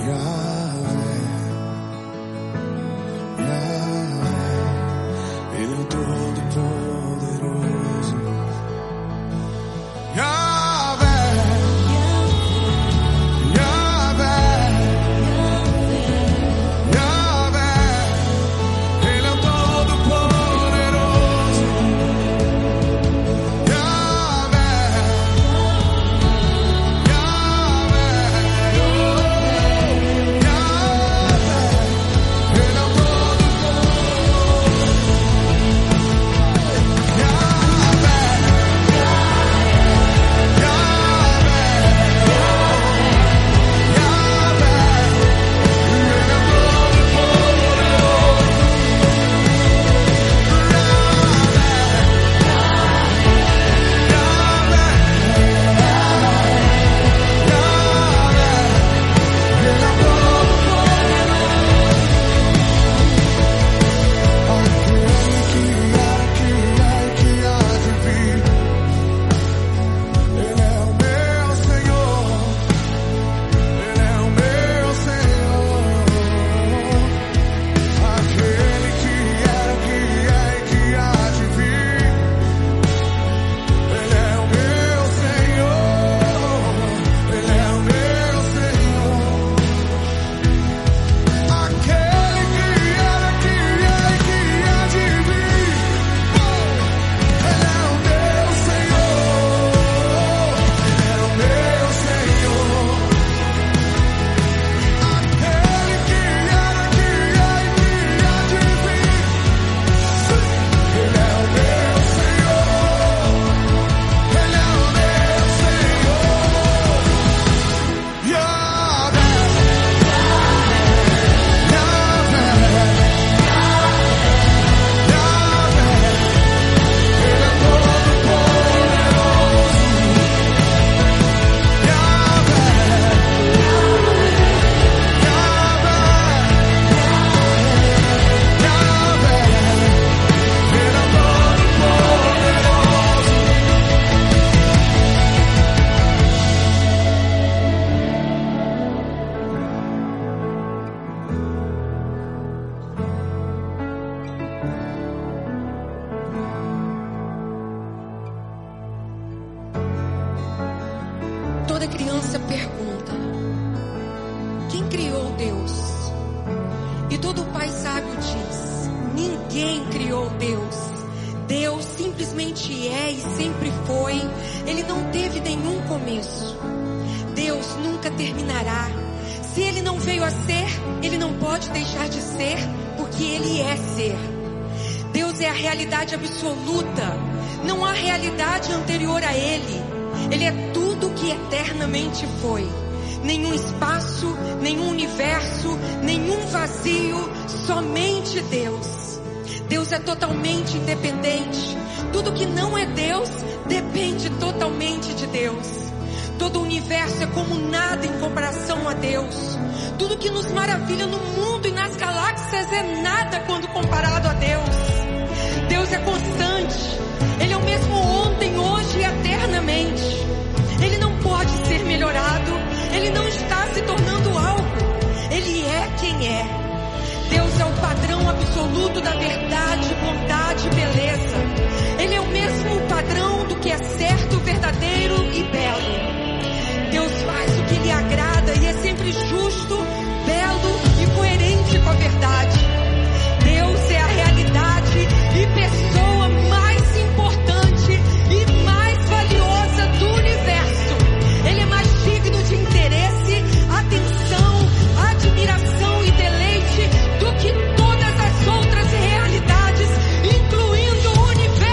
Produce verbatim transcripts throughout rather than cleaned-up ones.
Toda criança pergunta: quem criou Deus? E todo pai sábio diz: ninguém criou Deus. Deus simplesmente é e sempre foi. Ele não teve nenhum começo. Deus nunca terminará. Se Ele não veio a ser, Ele não pode deixar de ser, porque Ele é ser. Deus é a realidade absoluta. Não há realidade anterior a Ele. Ele é tudo que eternamente foi. Nenhum espaço, nenhum universo, nenhum vazio, somente Deus. Deus é totalmente independente. Tudo que não é Deus depende totalmente de Deus. Todo o universo é como nada em comparação a Deus. Tudo que nos maravilha no mundo e nas galáxias é nada quando comparado a Deus. Deus é constante. Ele é o mesmo ontem, hoje e eternamente. Ele não pode ser melhorado. Ele não está se tornando algo. Ele é quem é. Deus é o padrão absoluto da verdade, bondade e beleza. Ele é o mesmo padrão do que é certo, verdadeiro e belo. Deus faz o que lhe agrada e é sempre justo, belo e coerente com a verdade. Deus é a realidade e pessoa mais importante e mais valiosa do universo. Ele é mais digno de interesse, atenção, admiração e deleite do que todas as outras realidades, incluindo o universo.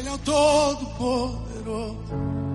Ele é o Todo-Poderoso.